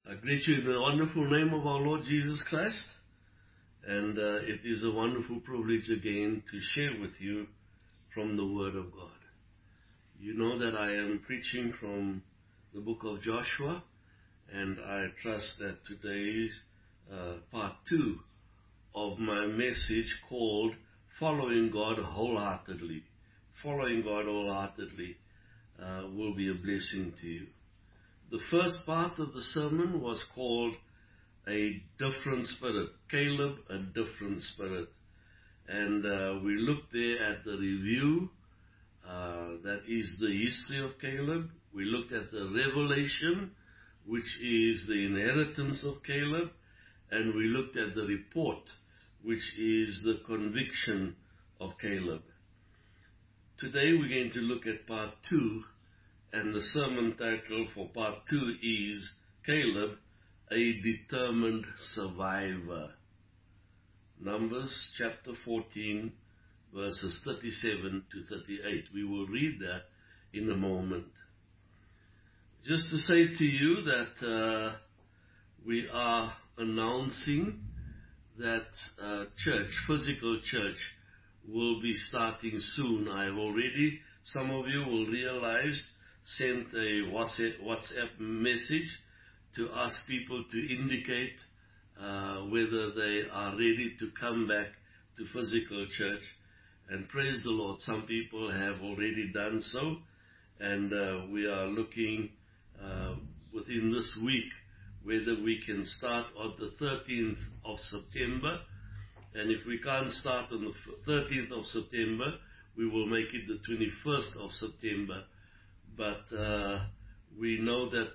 I greet you in the wonderful name of our Lord Jesus Christ, and it is a wonderful privilege again to share with you from the Word of God. You know that I am preaching from the book of Joshua, and I trust that today's part 2 of my message called Following God Wholeheartedly. Following God wholeheartedly will be a blessing to you. The first part of the sermon was called A Different Spirit. Caleb, a Different Spirit. And we looked there at the review, that is the history of Caleb. We looked at the revelation, which is the inheritance of Caleb. And we looked at the report, which is the conviction of Caleb. Today we're going to look at part 2. And the sermon title for part 2 is Caleb, a Determined Survivor. Numbers chapter 14, verses 37 to 38. We will read that in a moment. Just to say to you that we are announcing that church, physical church, will be starting soon. I have already, some of you will realize, sent a WhatsApp message to ask people to indicate whether they are ready to come back to physical church. And praise the Lord, some people have already done so. And we are looking within this week whether we can start on the 13th of September. And if we can't start on the 13th of September, we will make it the 21st of September. But we know that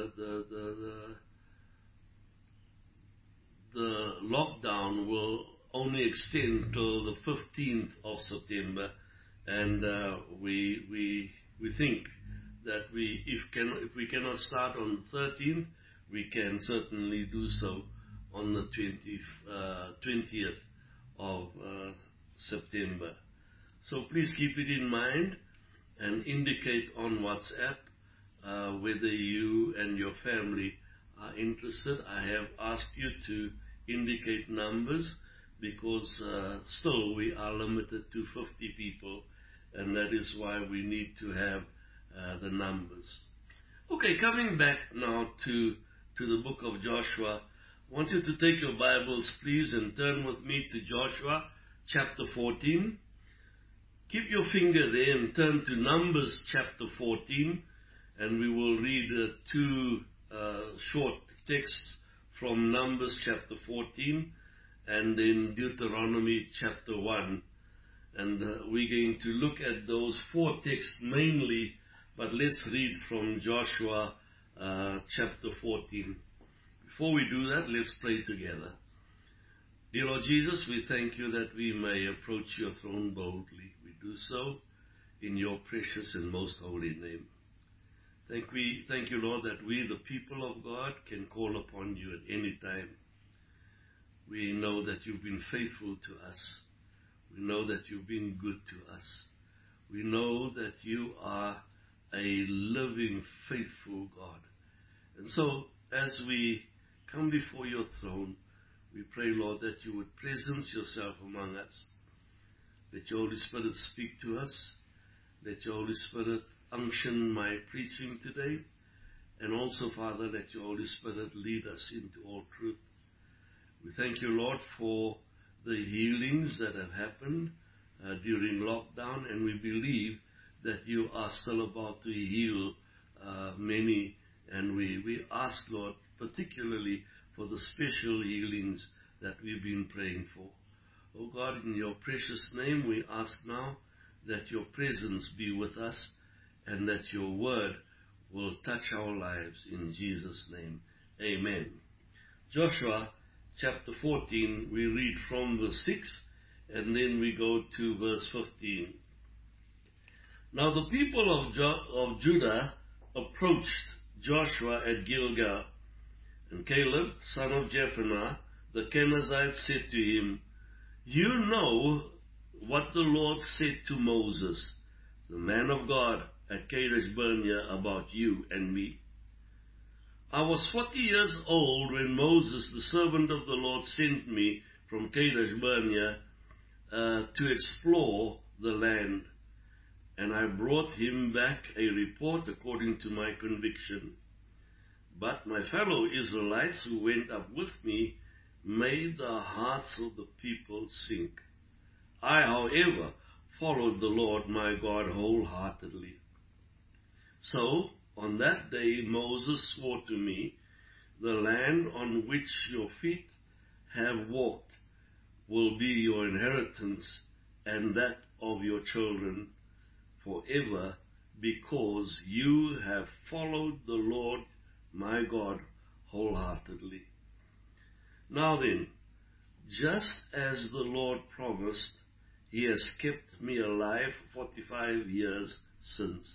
the lockdown will only extend till the 15th of September, and we think that if we cannot start on the 13th, we can certainly do so on the 20th of September. So please keep it in mind and indicate on WhatsApp whether you and your family are interested. I have asked you to indicate numbers because still we are limited to 50 people, and that is why we need to have the numbers. Okay, coming back now to the book of Joshua, I want you to take your Bibles, please, and turn with me to Joshua chapter 14. Keep your finger there and turn to Numbers chapter 14, and we will read two short texts from Numbers chapter 14 and then Deuteronomy chapter 1. And we're going to look at those 4 texts mainly, but let's read from Joshua chapter 14. Before we do that, let's pray together. Dear Lord Jesus, we thank you that we may approach your throne boldly. We do so in your precious and most holy name. Thank you, Lord, that we, the people of God, can call upon you at any time. We know that you've been faithful to us. We know that you've been good to us. We know that you are a living, faithful God. And so, as we come before your throne, we pray, Lord, that you would presence yourself among us. Let your Holy Spirit speak to us. Let your Holy Spirit unction my preaching today. And also, Father, let your Holy Spirit lead us into all truth. We thank you, Lord, for the healings that have happened during lockdown. And we believe that you are still about to heal many. And we ask, Lord, particularly for the special healings that we've been praying for. Oh God, in your precious name, we ask now that your presence be with us and that your word will touch our lives in Jesus' name. Amen. Joshua chapter 14, we read from verse 6 and then we go to verse 15. Now the people of Judah approached Joshua at Gilgal, and Caleb, son of Jephunneh, the Kenizzite, said to him, You know what the Lord said to Moses, the man of God, at Kadesh Barnea, about you and me. I was 40 years old when Moses, the servant of the Lord, sent me from Kadesh Barnea to explore the land. And I brought him back a report according to my conviction. But my fellow Israelites who went up with me made the hearts of the people sink. I, however, followed the Lord my God wholeheartedly. So, on that day Moses swore to me, the land on which your feet have walked will be your inheritance and that of your children forever, because you have followed the Lord my God wholeheartedly. Now then, just as the Lord promised, he has kept me alive 45 years since.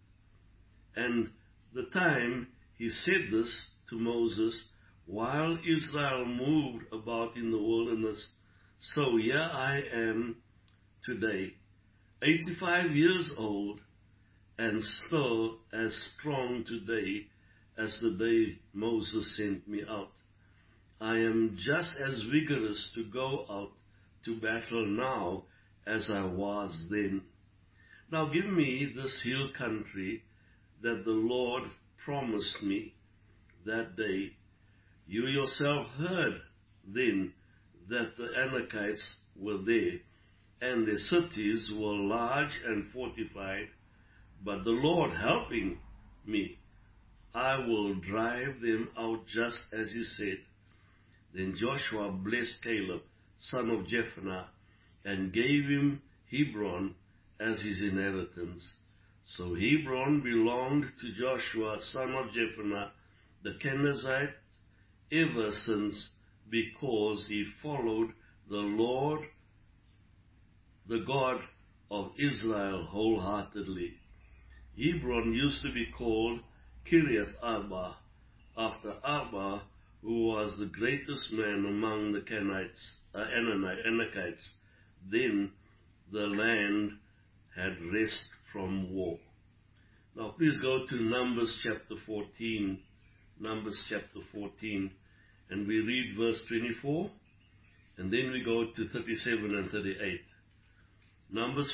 And the time he said this to Moses, while Israel moved about in the wilderness, so here I am today, 85 years old, and still as strong today as the day Moses sent me out. I am just as vigorous to go out to battle now as I was then. Now give me this hill country that the Lord promised me that day. You yourself heard then that the Anakites were there, and their cities were large and fortified, but the Lord helping me, I will drive them out just as he said. Then Joshua blessed Caleb, son of Jephunneh, and gave him Hebron as his inheritance. So Hebron belonged to Joshua, son of Jephunneh, the Kenizzite, ever since, because he followed the Lord, the God of Israel, wholeheartedly. Hebron used to be called Kiriath Arba, after Arba, who was the greatest man among the Anakites. Then the land had rest from war. Now please go to Numbers chapter 14. Numbers chapter 14. And we read verse 24. And then we go to 37 and 38. Numbers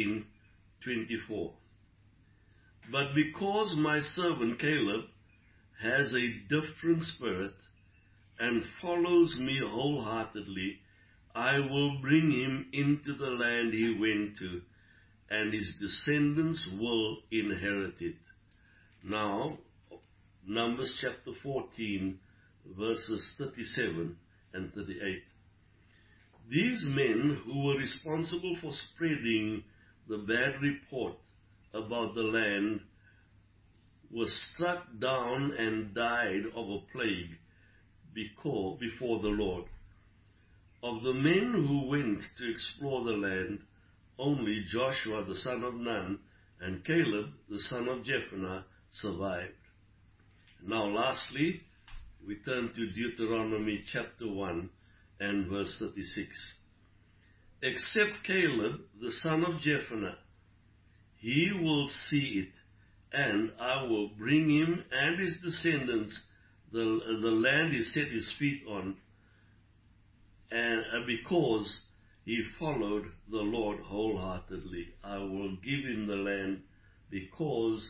14:24. But because my servant Caleb has a different spirit and follows me wholeheartedly, I will bring him into the land he went to, and his descendants will inherit it. Now, Numbers chapter 14, verses 37 and 38. These men who were responsible for spreading the bad report about the land were struck down and died of a plague before the Lord. Of the men who went to explore the land, only Joshua the son of Nun and Caleb the son of Jephunneh survived. Now lastly, we turn to Deuteronomy chapter 1 and verse 36. Except Caleb the son of Jephunneh, he will see it, and I will bring him and his descendants the land he set his feet on, and because he followed the Lord wholeheartedly. I will give him the land because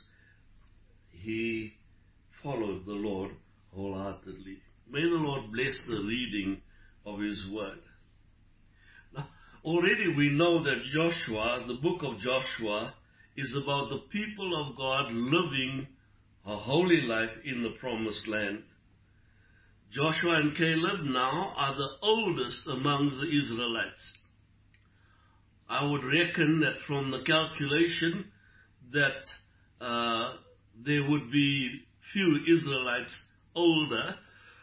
he followed the Lord wholeheartedly. May the Lord bless the reading of his word. Now, already we know that Joshua, the book of Joshua, is about the people of God living a holy life in the promised land. Joshua and Caleb now are the oldest among the Israelites. I would reckon that from the calculation that there would be few Israelites older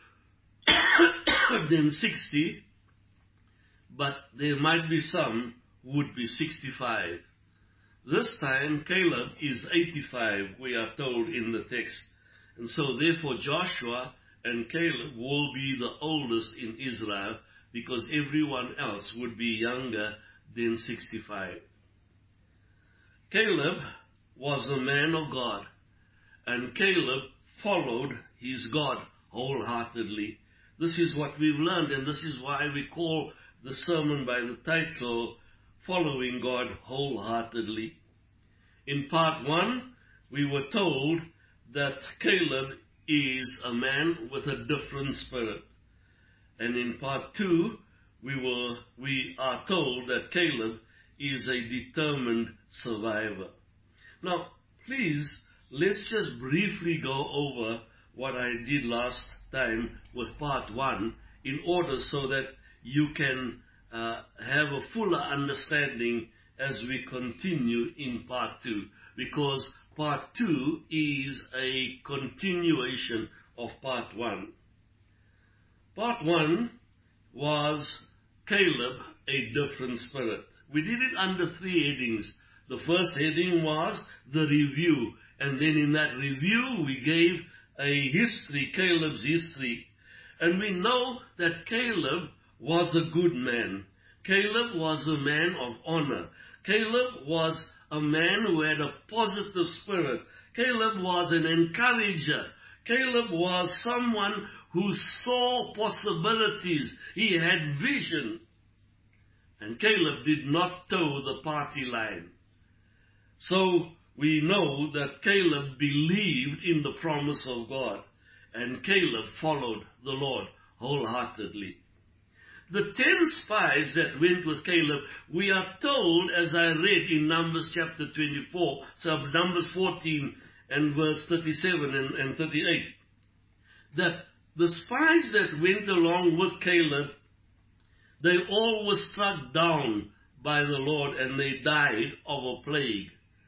than 60, but there might be some who would be 65. This time Caleb is 85, we are told in the text. And so therefore Joshua and Caleb will be the oldest in Israel, because everyone else would be younger than 65. Caleb was a man of God, and Caleb followed his God wholeheartedly. This is what we've learned, and this is why we call the sermon by the title, Following God Wholeheartedly. In part 1, we were told that Caleb is a man with a different spirit. And in part 2, we are told that Caleb is a determined survivor. Now, please, let's just briefly go over what I did last time with part 1 in order so that you can have a fuller understanding as we continue in part 2. Because part 2 is a continuation of part 1. Part 1 was Caleb, a different spirit. We did it under 3 headings. The first heading was the review. And then in that review, we gave a history, Caleb's history. And we know that Caleb was a good man. Caleb was a man of honor. Caleb was a man who had a positive spirit. Caleb was an encourager. Caleb was someone who saw possibilities. He had vision. And Caleb did not toe the party line. So we know that Caleb believed in the promise of God. And Caleb followed the Lord wholeheartedly. The 10 spies that went with Caleb, we are told, as I read in Numbers chapter 24, so Numbers 14 and verse 37 and 38, that the spies that went along with Caleb, they all were struck down by the Lord and they died of a plague.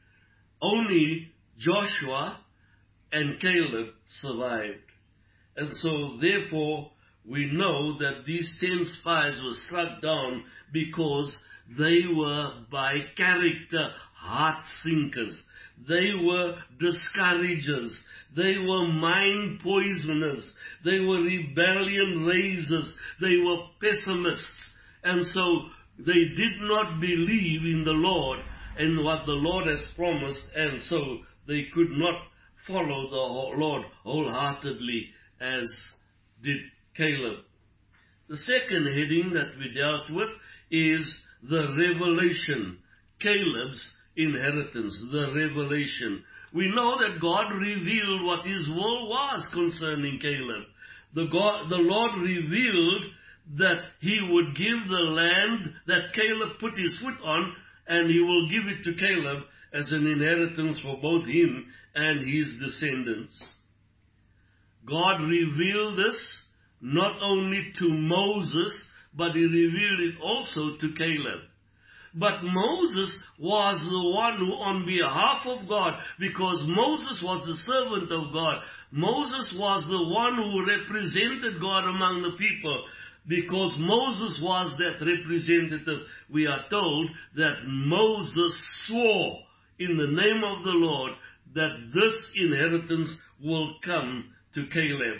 Only Joshua and Caleb survived. And so therefore, we know that these 10 spies were struck down because they were by character heart sinkers. They were discouragers. They were mind poisoners. They were rebellion raisers. They were pessimists. And so they did not believe in the Lord and what the Lord has promised, and so they could not follow the Lord wholeheartedly as did Caleb. The second heading that we dealt with is the revelation, Caleb's inheritance, the revelation. We know that God revealed what his will was concerning Caleb. The Lord revealed that he would give the land that Caleb put his foot on, and he will give it to Caleb as an inheritance for both him and his descendants. God revealed this not only to Moses, but he revealed it also to Caleb. But Moses was the one who, on behalf of God, because Moses was the servant of God, Moses was the one who represented God among the people. Because Moses was that representative, we are told that Moses swore in the name of the Lord that this inheritance will come to Caleb.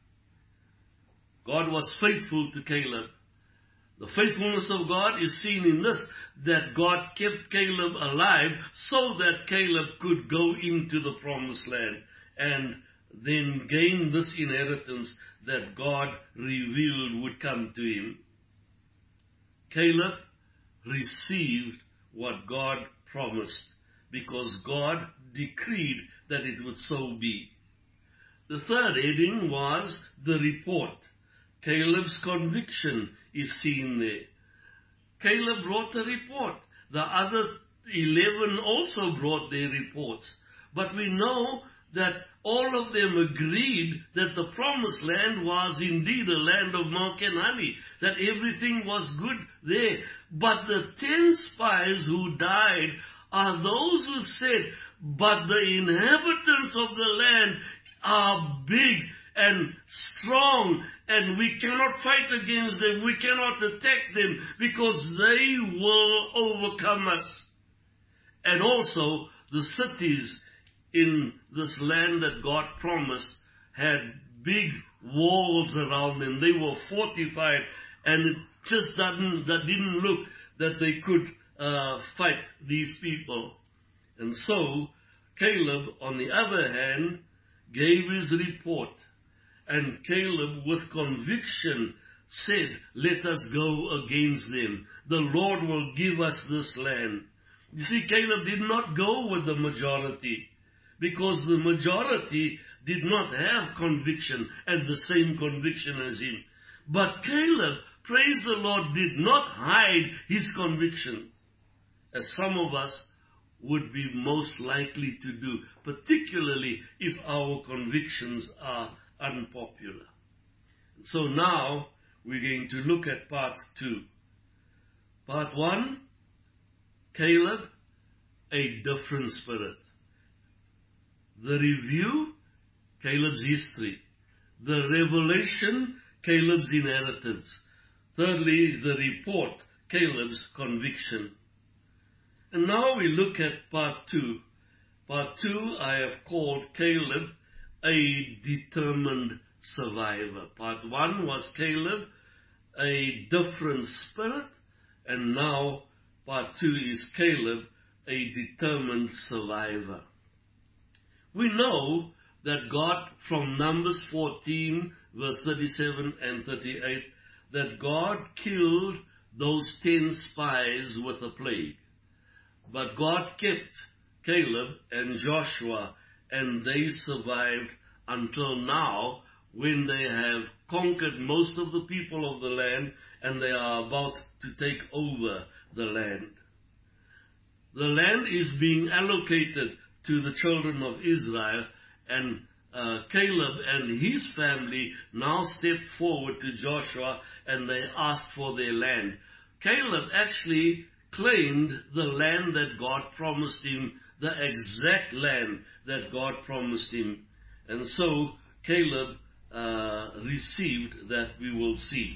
God was faithful to Caleb. The faithfulness of God is seen in this, that God kept Caleb alive so that Caleb could go into the promised land and then gain this inheritance that God revealed would come to him. Caleb received what God promised because God decreed that it would so be. The third heading was the report. Caleb's conviction is seen there. Caleb brought a report. The other 11 also brought their reports. But we know that all of them agreed that the promised land was indeed a land of milk and honey, that everything was good there. But the 10 spies who died are those who said, but the inhabitants of the land are big and strong, and we cannot fight against them, we cannot attack them, because they will overcome us. And also, the cities in this land that God promised had big walls around them. They were fortified, and it just didn't look that they could fight these people. And so, Caleb, on the other hand, gave his report. And Caleb, with conviction, said, let us go against them. The Lord will give us this land. You see, Caleb did not go with the majority, because the majority did not have conviction and the same conviction as him. But Caleb, praise the Lord, did not hide his conviction, as some of us would be most likely to do, particularly if our convictions are unpopular. So now we're going to look at part 2. Part 1, Caleb, a different spirit. The review, Caleb's history. The revelation, Caleb's inheritance. Thirdly, the report, Caleb's conviction. And now we look at part 2. Part 2 I have called Caleb a determined survivor. Part 1 was Caleb a different spirit, and now part 2 is Caleb a determined survivor. We know that God, from Numbers 14 verse 37 and 38, that God killed those 10 spies with a plague. But God kept Caleb and Joshua, and they survived until now, when they have conquered most of the people of the land and they are about to take over the land. The land is being allocated to the children of Israel, and Caleb and his family now stepped forward to Joshua and they asked for their land. Caleb actually claimed the land that God promised him, the exact land that God promised him. And so Caleb received that, we will see.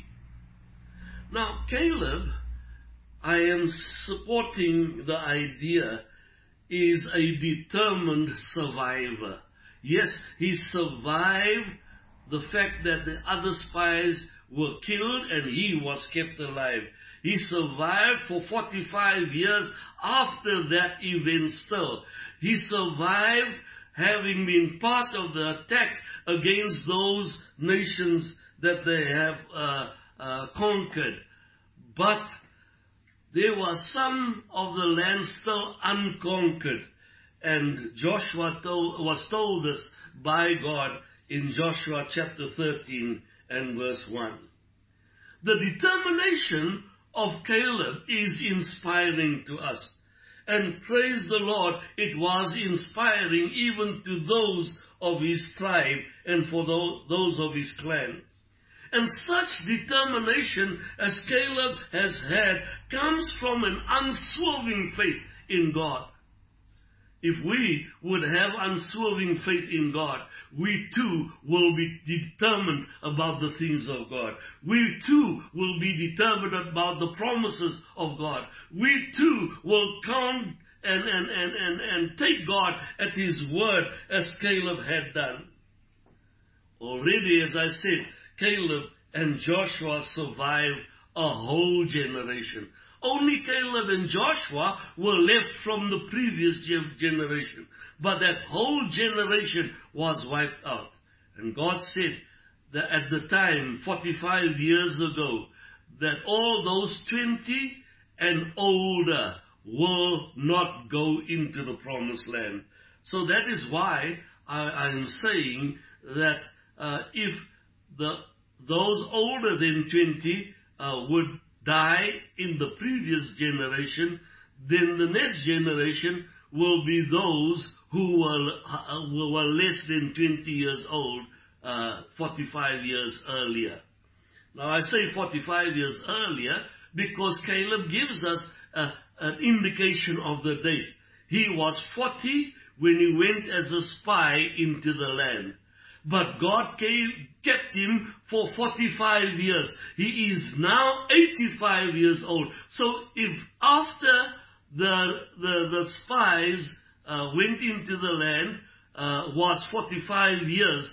Now Caleb, I am supporting the idea, is a determined survivor. Yes, he survived the fact that the other spies were killed and he was kept alive. He survived for 45 years after that event still. He survived having been part of the attack against those nations that they have conquered. But there was some of the land still unconquered. And Joshua was told this by God in Joshua chapter 13 and verse 1. The determination of Caleb is inspiring to us. And praise the Lord, it was inspiring even to those of his tribe and for those of his clan. And such determination as Caleb has had comes from an unswerving faith in God. If we would have unswerving faith in God, we too will be determined about the things of God. We too will be determined about the promises of God. We too will count and take God at his word as Caleb had done. Already, as I said, Caleb and Joshua survived a whole generation. Only Caleb and Joshua were left from the previous generation. But that whole generation was wiped out. And God said that at the time, 45 years ago, that all those 20 and older will not go into the promised land. So that is why I am saying that if those older than 20 would die in the previous generation, then the next generation will be those who were less than 20 years old 45 years earlier. Now I say 45 years earlier because Caleb gives us an indication of the date. He was 40 when he went as a spy into the land. But God kept him for 45 years. He is now 85 years old. So if after the spies went into the land was 45 years,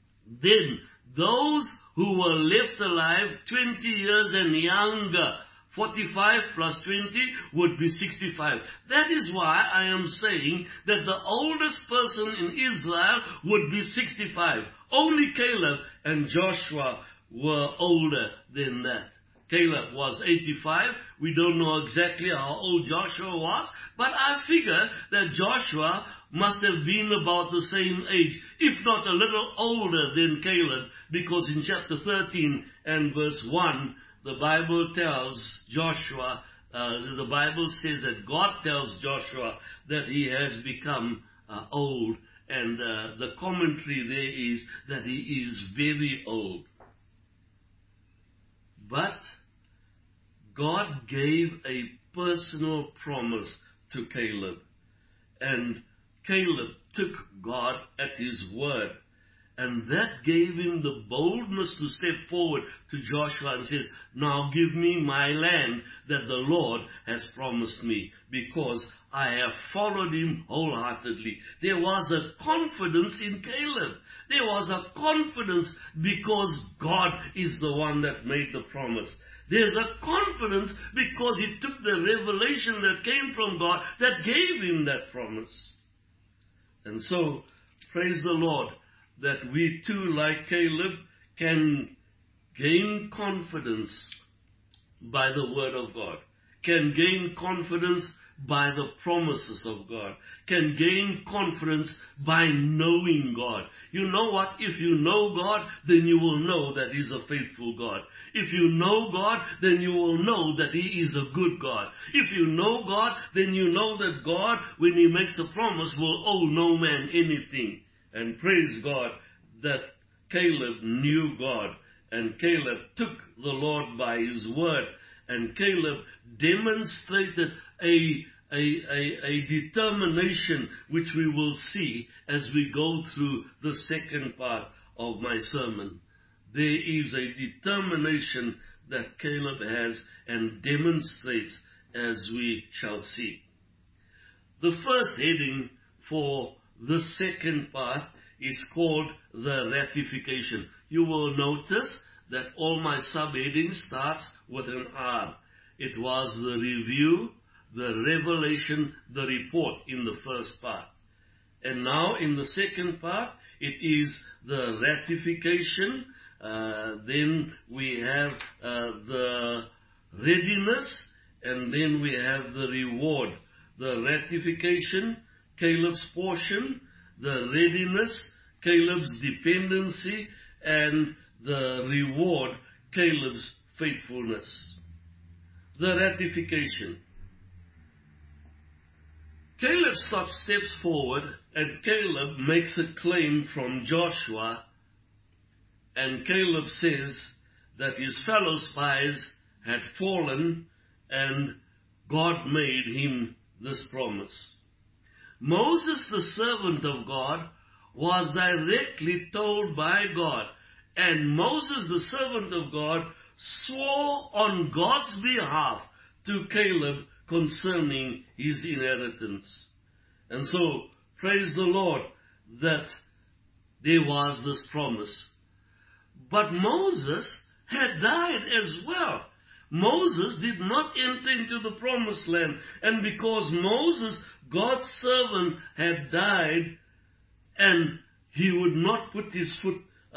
then those who were left alive 20 years and younger 45 plus 20 would be 65. That is why I am saying that the oldest person in Israel would be 65. Only Caleb and Joshua were older than that. Caleb was 85. We don't know exactly how old Joshua was, but I figure that Joshua must have been about the same age, if not a little older than Caleb, because in chapter 13 and verse 1, the Bible tells Joshua, the Bible says that God tells Joshua that he has become old, and the commentary there is that he is very old. But God gave a personal promise to Caleb, and Caleb took God at his word, and that gave him the boldness to step forward to Joshua and says, now give me my land that the Lord has promised me, because I have followed him wholeheartedly. There was a confidence in Caleb. There was a confidence because God is the one that made the promise. There's a confidence because he took the revelation that came from God that gave him that promise. And so, praise the Lord, that we too, like Caleb, can gain confidence by the word of God, can gain confidence by the promises of God, can gain confidence by knowing God. You know what? If you know God, then you will know that he's a faithful God. If you know God, then you will know that he is a good God. If you know God, then you know that God, when he makes a promise, will owe no man anything. And praise God that Caleb knew God, and Caleb took the Lord by his word, and Caleb demonstrated a determination which we will see as we go through the second part of my sermon. There is a determination that Caleb has and demonstrates as we shall see. The first heading for the second part is called the ratification. You will notice that all my subheading starts with an R. It was the review, the revelation, the report in the first part. And now in the second part, it is the ratification. Then we have the readiness, and then we have the reward. The ratification, Caleb's portion, the readiness, Caleb's dependency, and the reward, Caleb's faithfulness. The ratification. Caleb steps forward, and Caleb makes a claim from Joshua, and Caleb says that his fellow spies had fallen, and God made him this promise. Moses, the servant of God, was directly told by God, and Moses, the servant of God, swore on God's behalf to Caleb concerning his inheritance. And so, praise the Lord that there was this promise. But Moses had died as well. Moses did not enter into the promised land, and because Moses, God's servant, had died, and he would not put his foot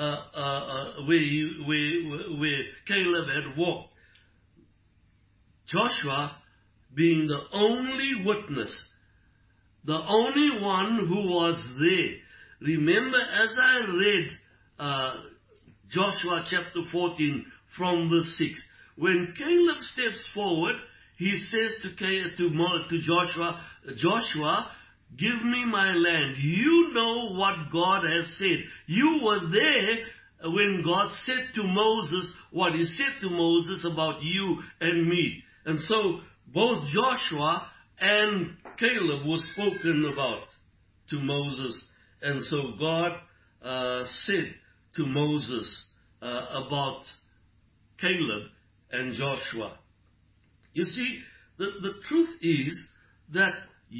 where Caleb had walked, Joshua, being the only witness, the only one who was there. Remember, as I read Joshua chapter 14 from verse 6, when Caleb steps forward, he says to Joshua, Joshua, give me my land. You know what God has said. You were there when God said to Moses what he said to Moses about you and me. And so both Joshua and Caleb were spoken about to Moses. And so God said to Moses about Caleb and Joshua. You see, the truth is that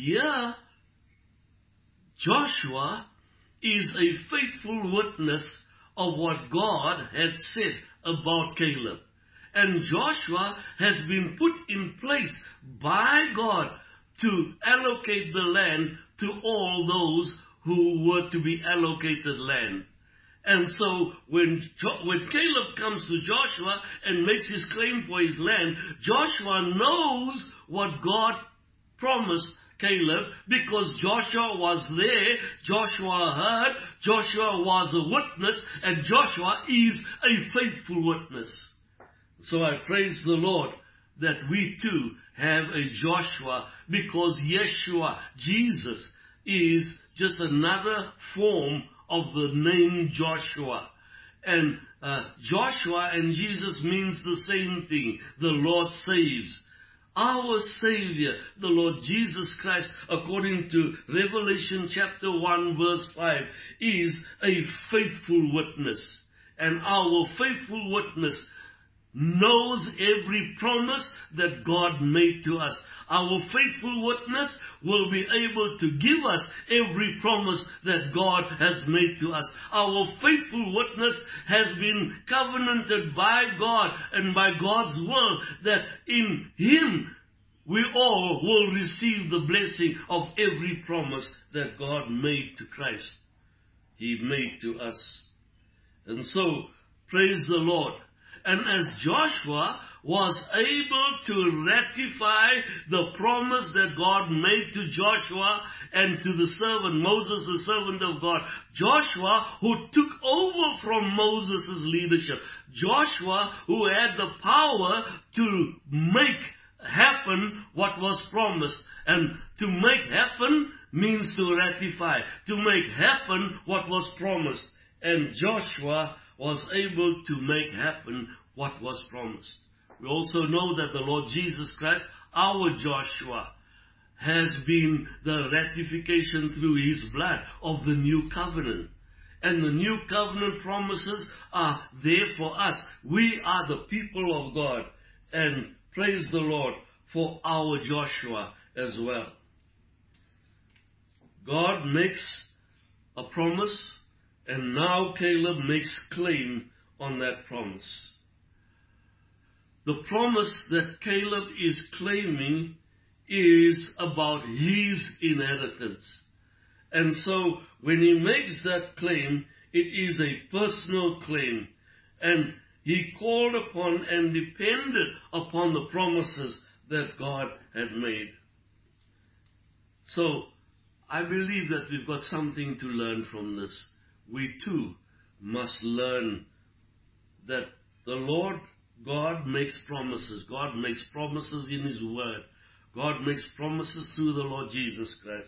Joshua is a faithful witness of what God had said about Caleb. And Joshua has been put in place by God to allocate the land to all those who were to be allocated land. And so when Caleb comes to Joshua and makes his claim for his land, Joshua knows what God promised Caleb, because Joshua was there, Joshua heard, Joshua was a witness, and Joshua is a faithful witness. So I praise the Lord that we too have a Joshua, because Yeshua, Jesus, is just another form of the name Joshua. And Joshua and Jesus means the same thing. The Lord saves. Our Savior, the Lord Jesus Christ, according to Revelation chapter 1 verse 5, is a faithful witness. And our faithful witness knows every promise that God made to us. Our faithful witness will be able to give us every promise that God has made to us. Our faithful witness has been covenanted by God and by God's will, that in Him we all will receive the blessing of every promise that God made to Christ. He made to us. And so, praise the Lord. And as Joshua was able to ratify the promise that God made to Joshua and to the servant, Moses, the servant of God, Joshua, who took over from Moses' leadership, Joshua, who had the power to make happen what was promised. And to make happen means to ratify, to make happen what was promised. And Joshua was able to make happen what was promised. We also know that the Lord Jesus Christ, our Joshua, has been the ratification through His blood of the new covenant. And the new covenant promises are there for us. We are the people of God. And praise the Lord for our Joshua as well. God makes a promise, and now Caleb makes claim on that promise. The promise that Caleb is claiming is about his inheritance. And so when he makes that claim, it is a personal claim. And he called upon and depended upon the promises that God had made. So I believe that we've got something to learn from this. We too must learn that the Lord God makes promises. God makes promises in His Word. God makes promises through the Lord Jesus Christ.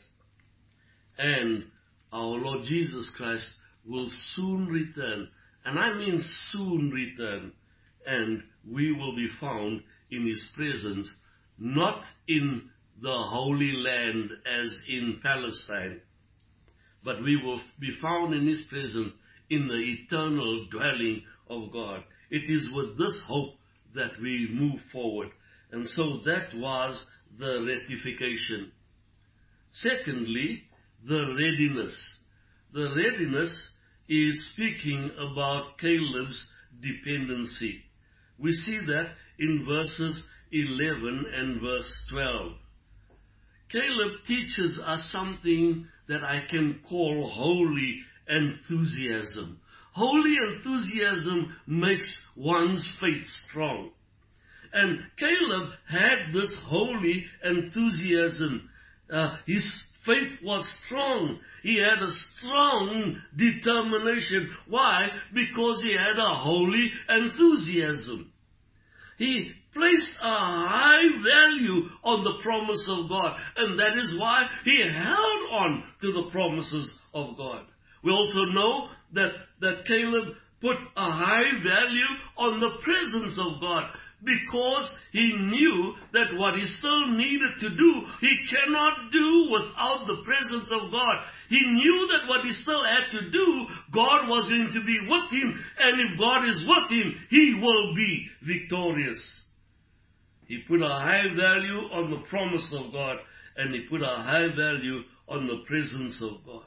And our Lord Jesus Christ will soon return. And I mean soon return. And we will be found in His presence, not in the Holy Land as in Palestine, but we will be found in His presence in the eternal dwelling of God. It is with this hope that we move forward. And so that was the ratification. Secondly, the readiness. The readiness is speaking about Caleb's dependency. We see that in verses 11 and verse 12. Caleb teaches us something that I can call holy enthusiasm. Holy enthusiasm makes one's faith strong. And Caleb had this holy enthusiasm. His faith was strong. He had a strong determination. Why? Because he had a holy enthusiasm. He placed a high value on the promise of God. And that is why he held on to the promises of God. We also know that Caleb put a high value on the presence of God, because he knew that what he still needed to do, he cannot do without the presence of God. He knew that what he still had to do, God was going to be with him, and if God is with him, he will be victorious. He put a high value on the promise of God, and he put a high value on the presence of God.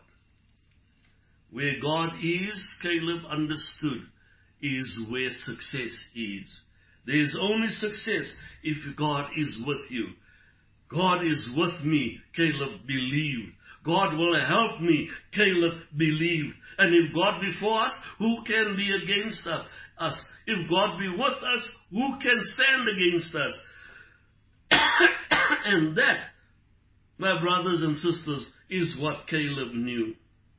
Where God is, Caleb understood, is where success is. There is only success if God is with you. God is with me, Caleb believed. God will help me, Caleb believed. And if God be for us, who can be against us? If God be with us, who can stand against us? And that, my brothers and sisters, is what Caleb knew.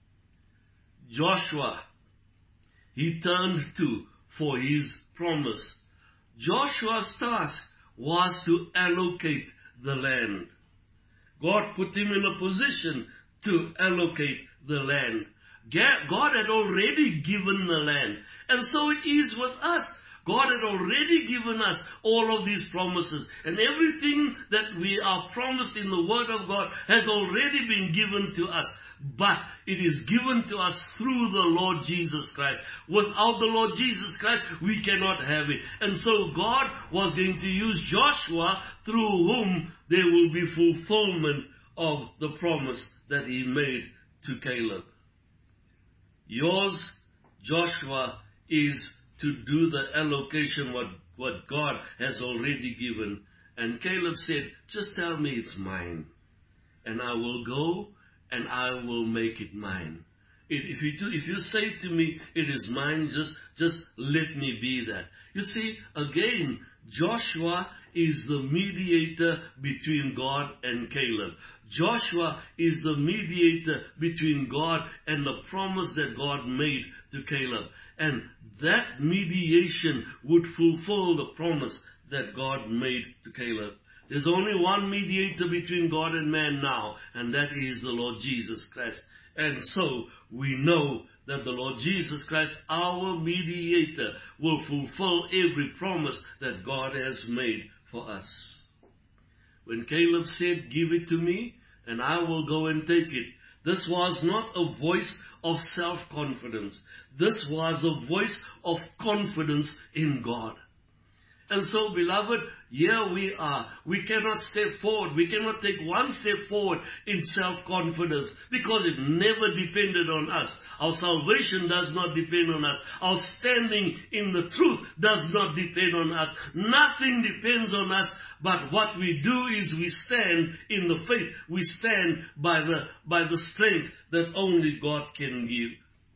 Joshua, he turned to for his promise. Joshua's task was to allocate the land. God put him in a position to allocate the land. God had already given the land. And so it is with us. God had already given us all of these promises. And everything that we are promised in the Word of God has already been given to us. But it is given to us through the Lord Jesus Christ. Without the Lord Jesus Christ, we cannot have it. And so God was going to use Joshua, through whom there will be fulfillment of the promise that he made to Caleb. Yours, Joshua, is to do the allocation what God has already given. And Caleb said, just tell me it's mine, and I will go and I will make it mine. If you say to me, it is mine, just let me be that. You see, again, Joshua is the mediator between God and Caleb. Joshua is the mediator between God and the promise that God made to Caleb. And that mediation would fulfill the promise that God made to Caleb. There's only one mediator between God and man now, and that is the Lord Jesus Christ. And so we know that the Lord Jesus Christ, our mediator, will fulfill every promise that God has made for us. When Caleb said, give it to me, and I will go and take it, this was not a voice of self-confidence. This was a voice of confidence in God. And so, beloved, here we are. We cannot step forward. We cannot take one step forward in self-confidence because it never depended on us. Our salvation does not depend on us. Our standing in the truth does not depend on us. Nothing depends on us, but what we do is we stand in the faith. We stand by the strength that only God can give.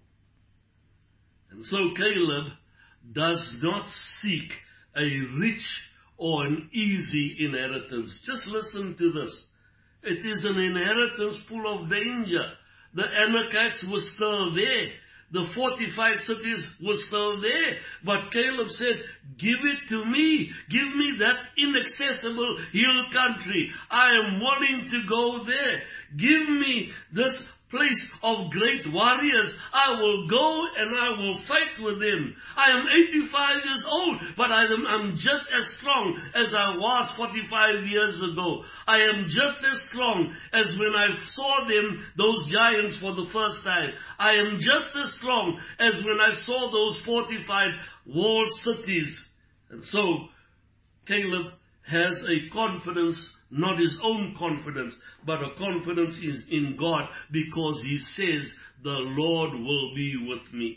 And so Caleb does not seek a rich or an easy inheritance. Just listen to this. It is an inheritance full of danger. The Anakites were still there. The fortified cities were still there. But Caleb said, give it to me. Give me that inaccessible hill country. I am willing to go there. Give me this place of great warriors. I will go and I will fight with them. I am 85 years old, but I'm just as strong as I was 45 years ago. I am just as strong as when I saw them, those giants, for the first time. I am just as strong as when I saw those fortified walled cities. And so Caleb has a confidence, not his own confidence, but a confidence in God, because he says, the Lord will be with me.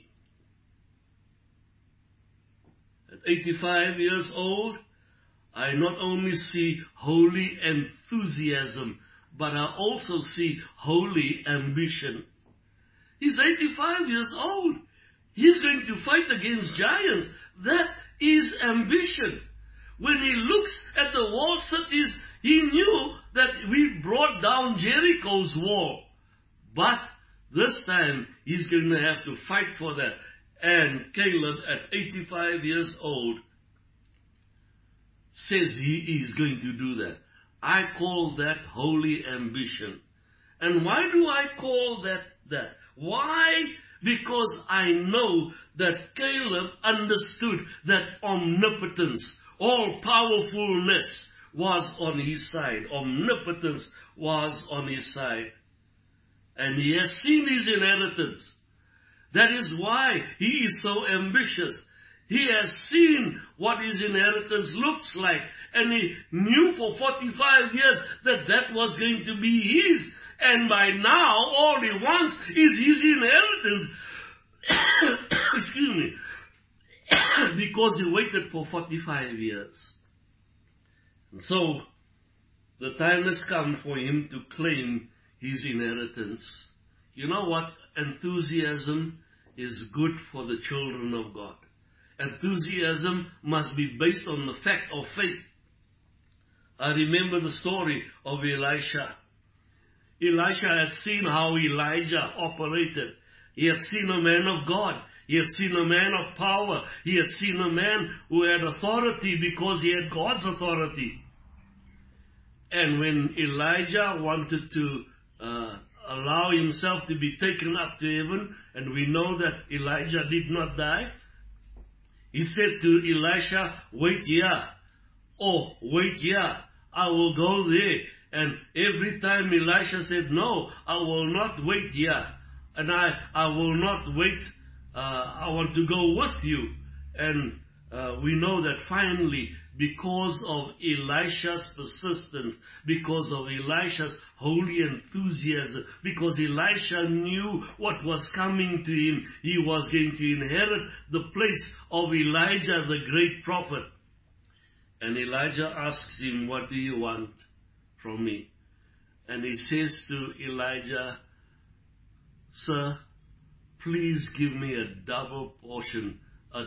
At 85 years old, I not only see holy enthusiasm, but I also see holy ambition. He's 85 years old. He's going to fight against giants. That is ambition. When he looks at the walled cities, he knew that we brought down Jericho's wall. But this time, he's going to have to fight for that. And Caleb, at 85 years old, says he is going to do that. I call that holy ambition. And why do I call that? Why? Because I know that Caleb understood that omnipotence, all powerfulness, was on his side. Omnipotence was on his side. And he has seen his inheritance. That is why he is so ambitious. He has seen what his inheritance looks like. And he knew for 45 years that was going to be his. And by now, all he wants is his inheritance. Excuse me. because he waited for 45 years. And so, the time has come for him to claim his inheritance. You know what? Enthusiasm is good for the children of God. Enthusiasm must be based on the fact of faith. I remember the story of Elisha. Elisha had seen how Elijah operated. He had seen a man of God. He had seen a man of power. He had seen a man who had authority because he had God's authority. And when Elijah wanted to allow himself to be taken up to heaven, and we know that Elijah did not die, he said to Elisha, wait here. Oh, wait here. I will go there. And every time Elisha said, no, I will not wait here. And I will not wait. I want to go with you. And we know that finally, because of Elisha's persistence, because of Elisha's holy enthusiasm, because Elisha knew what was coming to him, he was going to inherit the place of Elijah, the great prophet. And Elijah asks him, what do you want from me? And he says to Elijah, sir, please give me a double portion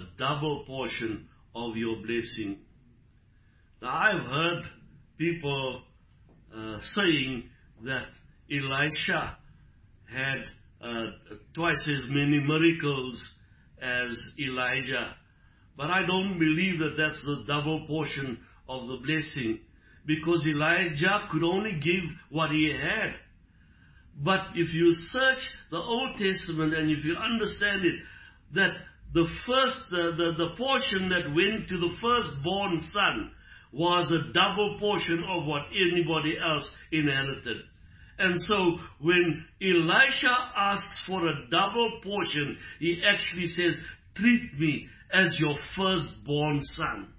of your blessing. Now, I've heard people saying that Elisha had twice as many miracles as Elijah. But I don't believe that that's the double portion of the blessing, because Elijah could only give what he had. But if you search the Old Testament and if you understand it, that the portion that went to the firstborn son was a double portion of what anybody else inherited. And so when Elisha asks for a double portion, he actually says, treat me as your firstborn son.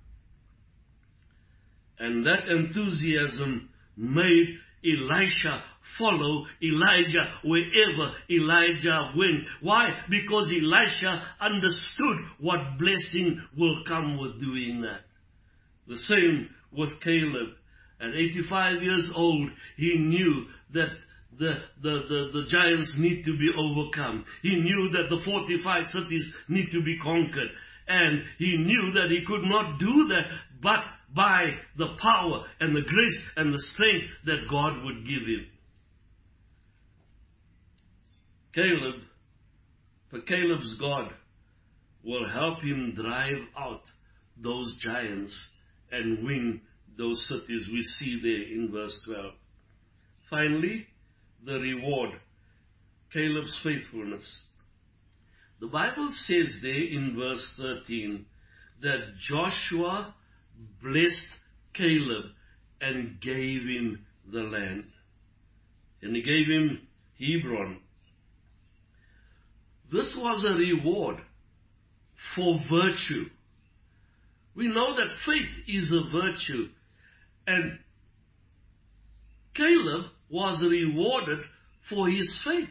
And that enthusiasm made Elisha follow Elijah wherever Elijah went. Why? Because Elisha understood what blessing will come with doing that. The same with Caleb. At 85 years old, he knew that the giants need to be overcome. He knew that the fortified cities need to be conquered. And he knew that he could not do that but by the power and the grace and the strength that God would give him. Caleb's God will help him drive out those giants and win those cities we see there in verse 12. Finally, the reward, Caleb's faithfulness. The Bible says there in verse 13 that Joshua blessed Caleb and gave him the land. And he gave him Hebron. This was a reward for virtue. We know that faith is a virtue. And Caleb was rewarded for his faith.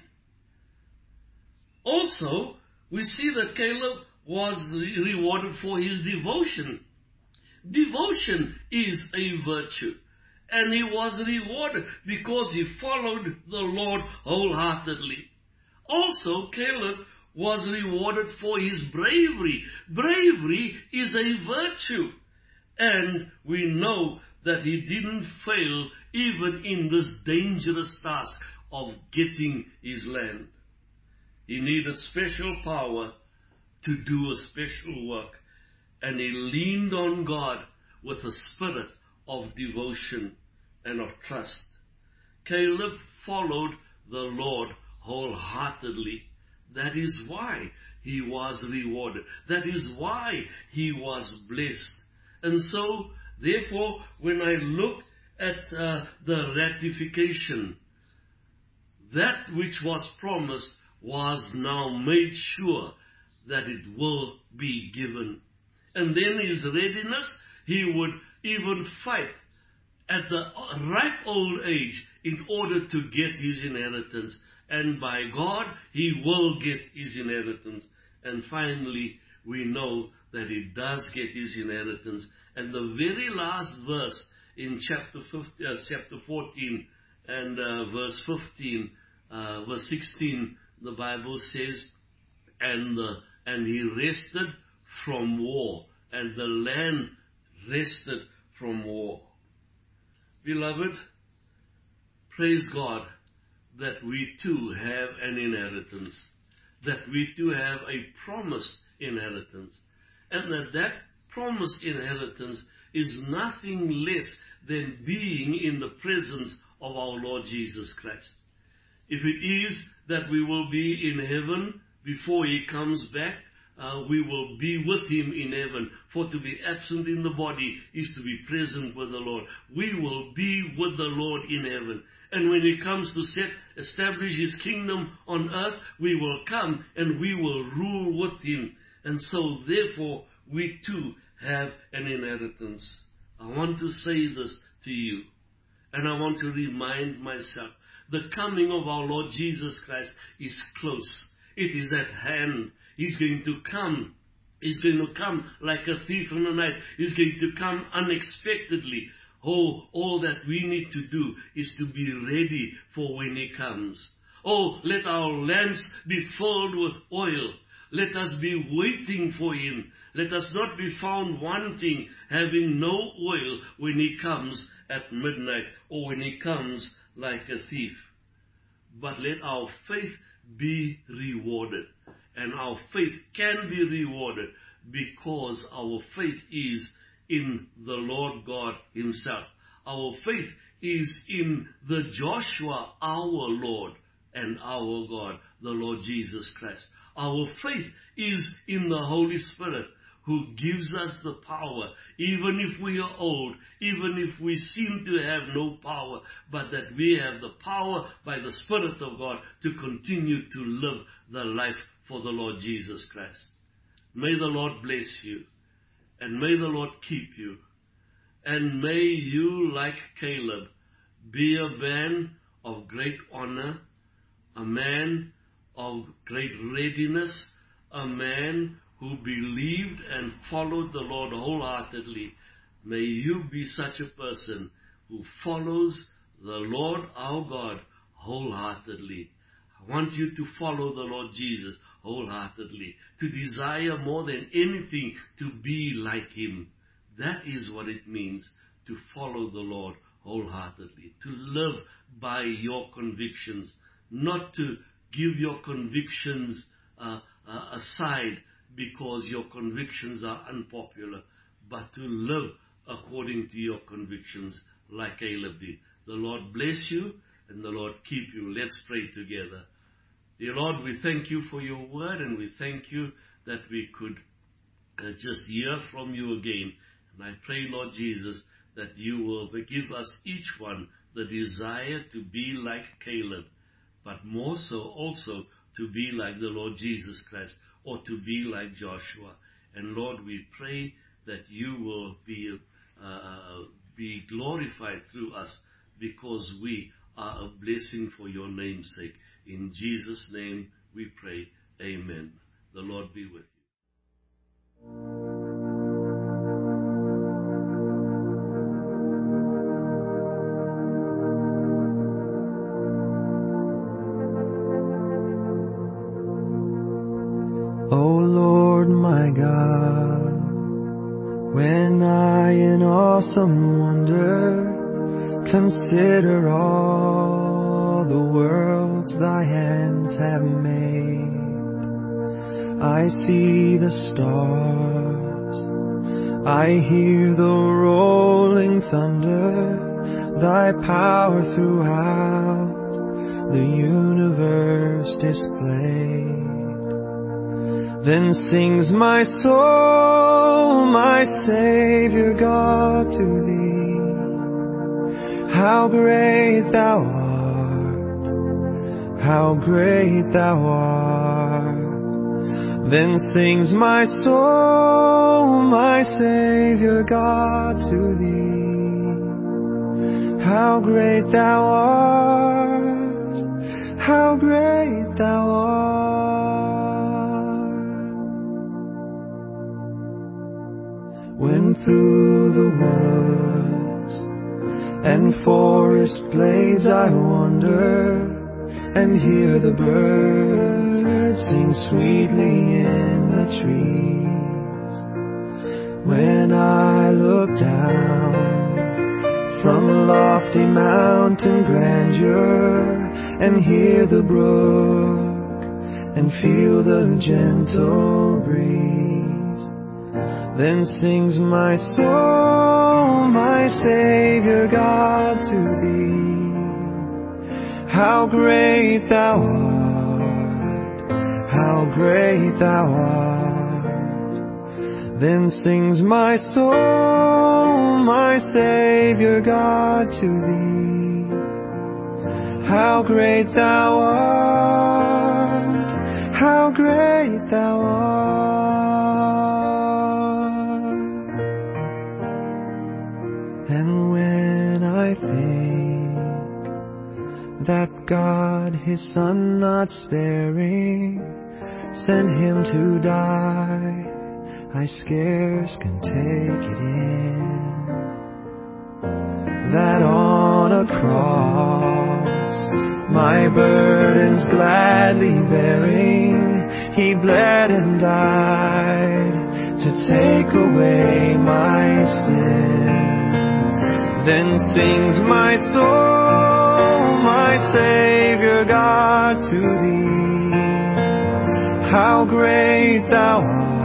Also, we see that Caleb was rewarded for his devotion. Devotion is a virtue. And he was rewarded because he followed the Lord wholeheartedly. Also, Caleb was rewarded for his bravery. Bravery is a virtue. And we know that he didn't fail even in this dangerous task of getting his land. He needed special power to do a special work. And he leaned on God with a spirit of devotion and of trust. Caleb followed the Lord wholeheartedly. That is why he was rewarded. That is why he was blessed. And so, therefore, when I look at the ratification, that which was promised was now made sure that it will be given. And then his readiness, he would even fight at the ripe old age in order to get his inheritance. And by God, he will get his inheritance. And finally, we know that he does get his inheritance. And the very last verse in chapter 14 and verse 15, verse 16, the Bible says, and he rested from war, and the land rested from war. Beloved, praise God that we too have an inheritance, that we too have a promised inheritance, and that promised inheritance is nothing less than being in the presence of our Lord Jesus Christ. If it is that we will be in heaven before he comes back, we will be with him in heaven. For to be absent in the body is to be present with the Lord. We will be with the Lord in heaven. And when he comes to establish his kingdom on earth, we will come and we will rule with him. And so, therefore, we too have an inheritance. I want to say this to you, and I want to remind myself. The coming of our Lord Jesus Christ is close. It is at hand. He's going to come. He's going to come like a thief in the night. He's going to come unexpectedly. Oh, all that we need to do is to be ready for when he comes. Oh, let our lamps be filled with oil. Let us be waiting for him. Let us not be found wanting, having no oil when he comes at midnight or when he comes like a thief. But let our faith be rewarded. And our faith can be rewarded because our faith is in the Lord God himself. Our faith is in the Joshua, our Lord and our God, the Lord Jesus Christ. Our faith is in the Holy Spirit, who gives us the power, even if we are old, even if we seem to have no power, but that we have the power by the Spirit of God to continue to live the life for the Lord Jesus Christ. May the Lord bless you, and may the Lord keep you, and may you, like Caleb, be a man of great honor, a man of great readiness, a man who believed and followed the Lord wholeheartedly. May you be such a person who follows the Lord our God wholeheartedly. I want you to follow the Lord Jesus wholeheartedly, to desire more than anything to be like him. That is what it means to follow the Lord wholeheartedly, to live by your convictions, not to give your convictions aside because your convictions are unpopular, but to live according to your convictions like Caleb did. The Lord bless you and the Lord keep you. Let's pray together. Dear Lord, we thank you for your word, and we thank you that we could just hear from you again. And I pray, Lord Jesus, that you will give us each one the desire to be like Caleb, but more so also to be like the Lord Jesus Christ, or to be like Joshua. And Lord, we pray that you will be glorified through us, because we are a blessing for your name's sake. In Jesus' name we pray. Amen. The Lord be with you. O Lord my God, when I in awesome wonder consider all the worlds thy hands have made, I see the stars, I hear the rolling thunder, thy power throughout the universe displayed. Then sings my soul, my Savior God, to thee. How great thou art, how great thou art. Then sings my soul, my Savior God, to thee. How great thou art, how great thou art. Walking through the woods and forest glades I wander, and hear the birds sing sweetly in the trees. When I look down from lofty mountain grandeur and hear the brook and feel the gentle breeze, then sings my soul, my Savior God, to thee. How great thou art, how great thou art. Then sings my soul, my Savior God, to thee. How great thou art, how great thou art. And when I think that God his Son not sparing sent him to die, I scarce can take it in, that on a cross, my burdens gladly bearing, he bled and died to take away my sin. Then sings my soul, my Savior God, to thee. How great thou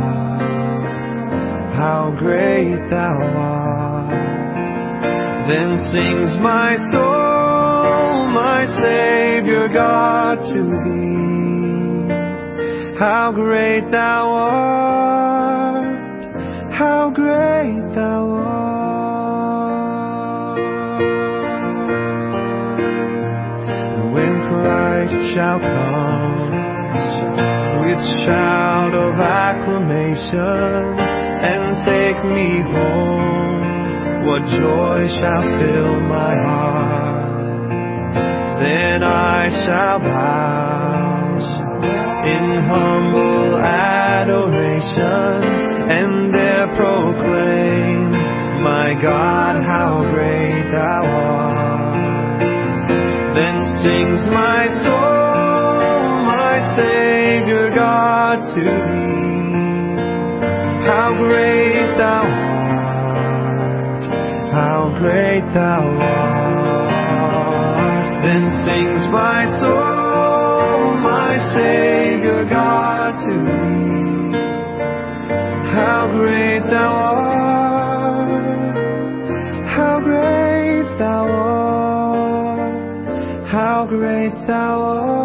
art, how great thou art. Then sings my soul, my Savior God, to thee. How great thou art, how great thou art. When Christ shall come with shout of acclamation and take me home, what joy shall fill my heart. Then I shall bow in humble adoration and there proclaim, my God, how great thou art. Then sings my soul, my Savior God, to thee. How great thou art, how great thou art. Then sings my soul, my Savior God, to thee. How great thou art, how great thou art, how great thou art.